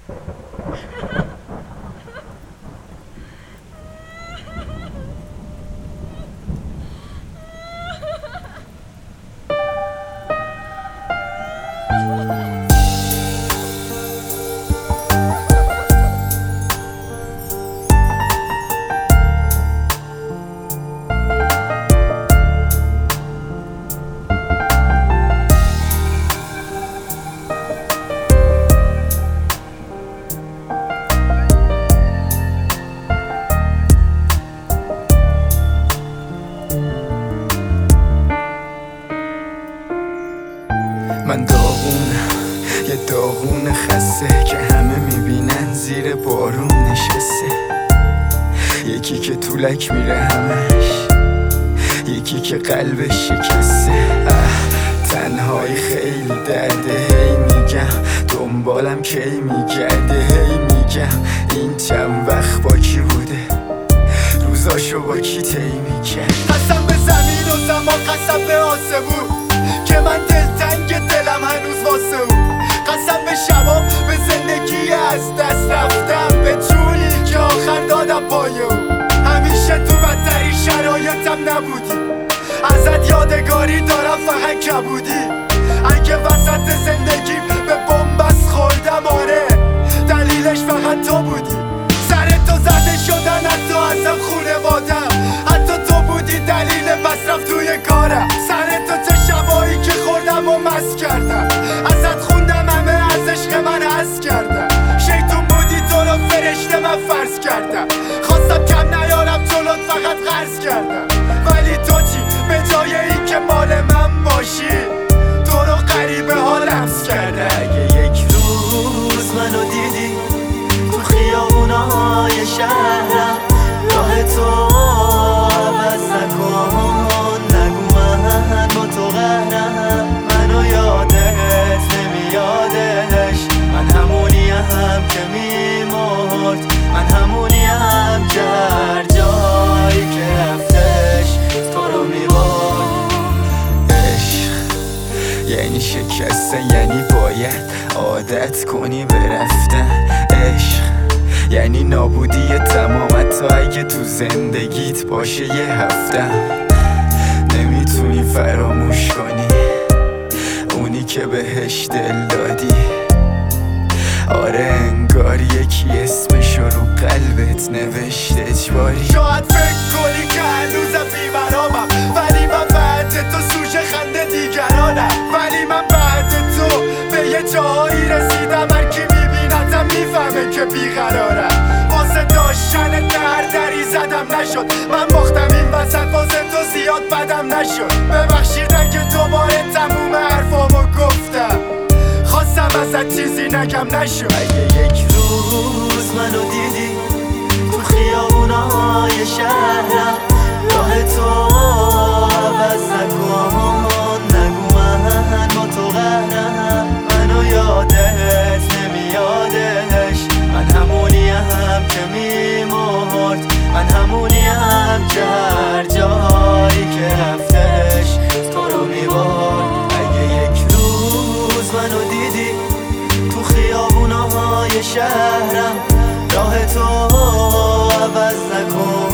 من داغونم، یه داغون خسته که همه میبینن زیر بارون نشسته. یکی که طولک میره همش، یکی که قلبش شکسته. تنهایی خیلی درده، هی میگم دنبالم کی میگرده، هی میگم این چند وقت با کی بوده، روزاشو با کی طی میکرد. قسم به زمین و زمان، قسم به آسمون که من دلتنگ دلم هنوز واسه اون. قسم به شبام، به زندگی از دست رفتم، به جونی که آخر دادم پای اون. همیشه تو بدترین شرایطم نبودی، ازت یادگاری دارم فقط کبودی. اگه وسط زندگیم به بنبست خوردم، آره دلیلش فقط تو بودی. سر تو زده شدن حتی ازم خونوادم، حتی تو بودی دلیل مصرف توی کارم. سر تو چه شبایی که خوردم و مست کردم، ازت خوندم همه از عشق من حس کردم. شیطون بودی تو رو فرشته من فرض کردم، خواستم کم نیارم جلوت فقط قرض کردم. ولی تو چی؟ به جای این که مال من باشی، تو رو غریبه ها لمس کرده. اگه یک روز منو دیدی تو خیابونای شهرم، راه تو عوض نکن، نگو من با تو قهرم. منو یادت نمیادش، من همونیم که میمرد، من همونیم که هر جایی که رفتش تو رو میبرد. عشق یعنی شکستن، یعنی باید عادت کنی به رفتن. عشق یعنی نابودی تمام، حتی اگه تو زندگیت باشه یه هفته نمیتونی فراموش کنی اونی که بهش دل دادی. آره انگار یکی اسمشو رو قلبت نوشته اجباری. شاید فکر کنی که هنوزم بی‌مرامم، ولی من بعد تو سوژ خنده دیگرانم. ولی من بعد تو به یه جایی رسیدم، هر کی میبینتم میفهمه که بیقرارم. واسه داشتن دردری زدم نشد، من باختم این وسط، واسه تو زیاد بدم نشد. ببخشید اگه دوباره تموم حرفامو گفتم، خواستم ازت چیزی نگم نشد. اگه یک روز منو دیدی تو خیابونای شهرم، راه تو عوض نکن، نگو من با تو قهرم. منو یادت نمیادش، من همونیم که میمرد، من همونیم که هر جایی که رفتش تو رو میبرد. اگه یک روز منو دیدی تو خیابونای شهرم، راه تو عوض نکن،